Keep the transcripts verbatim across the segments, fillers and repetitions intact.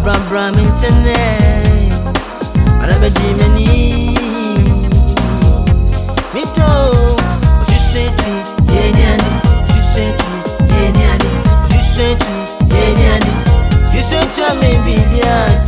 Rabra bram internet. Arabe Jimmy. Mito. You say to Yeniani. You say to Yeniani. You say to Yeniani. You say to me be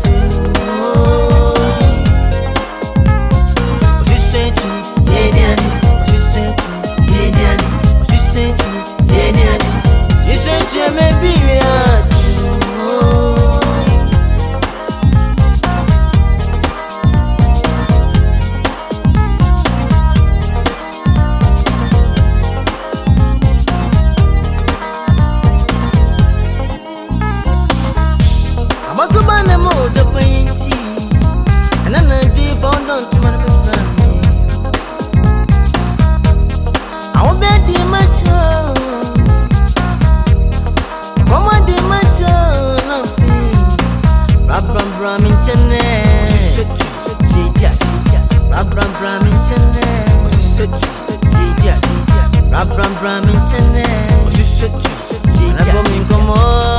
Bram internet. Rab bram bram internet. Rab bram bram internet. Na bomi como.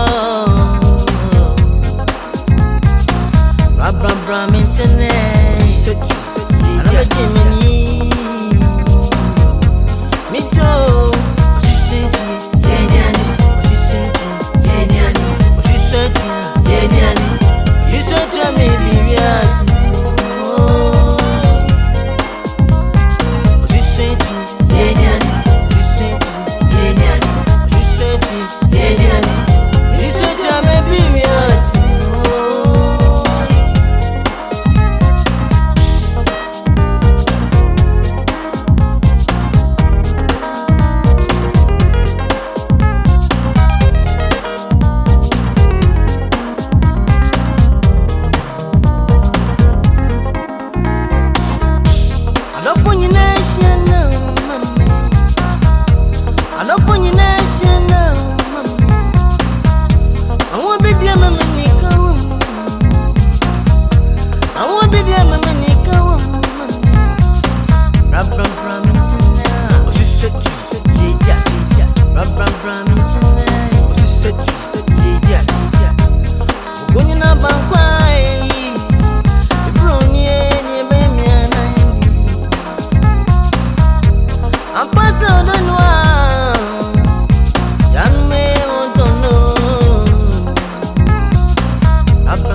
Rab bram bram internet. Na Jimmy. Mito. Yeniani. Yeniani. Yeniani. You said to me, baby, oh. You said to Yeniani. You said to Yeniani. You said to Yeniani. You said to me, baby, oh. I'm